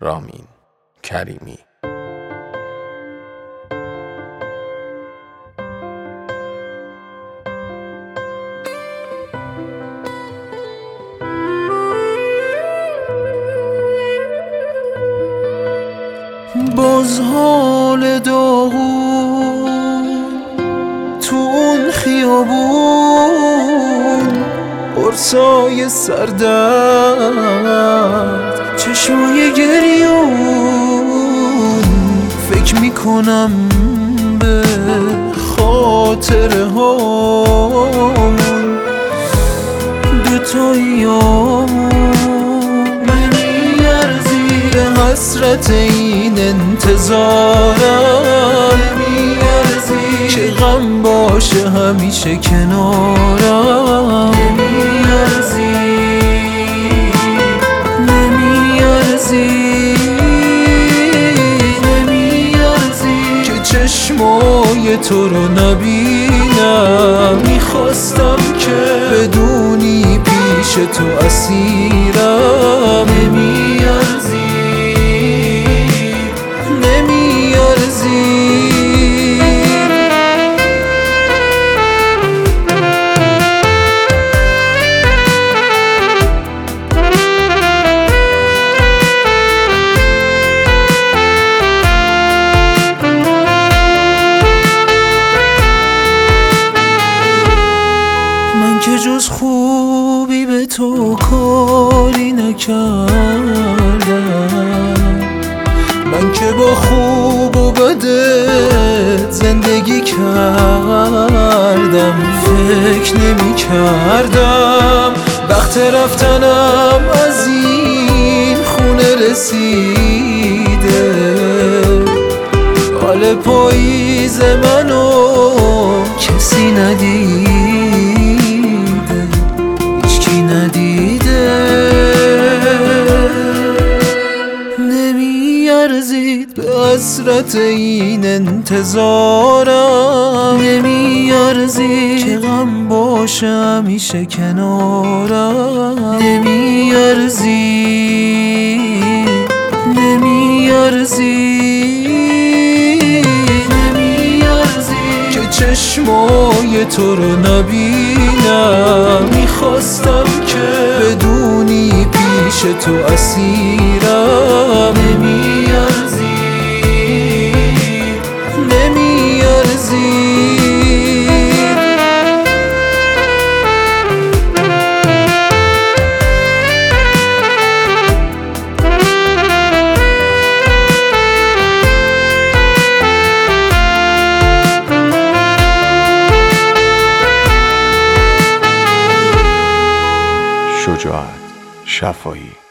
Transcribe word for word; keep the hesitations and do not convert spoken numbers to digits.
رامین کریمی. باز حال داغون تو اون خیابون، قرصای سردرد، چشمای گریون، فکر میکنم به خاطره هامون، دوتاییامون. نمیارزی به حسرت این انتظارم، نمیارزی که غم باشه همیشه کنارم، نمیارزی نمیارزی نمیارزی که چشمای تو رو نبینم. میخواستم که بدونی پیش تو اسیرم، نمیارزی نمیارزی من که جز خوبی به تو کاری نکردم، من که با خوب و بدت زندگی کردم. فکر نمی کردم وقت رفتنم از این خونه رسیده، حال پاییز منو کسی ندیده، هیچکی ندیده. نمیارزید به حسرت این انتظارم، نمیارزی که غم باشه همیشه کنارم، نمیارزی نمیارزی نمیارزی که چشمای تو رو نبینم. میخواستم که بدونی پیش تو اسیرم، نمیارزی نمیارزی شجاعت شفایی.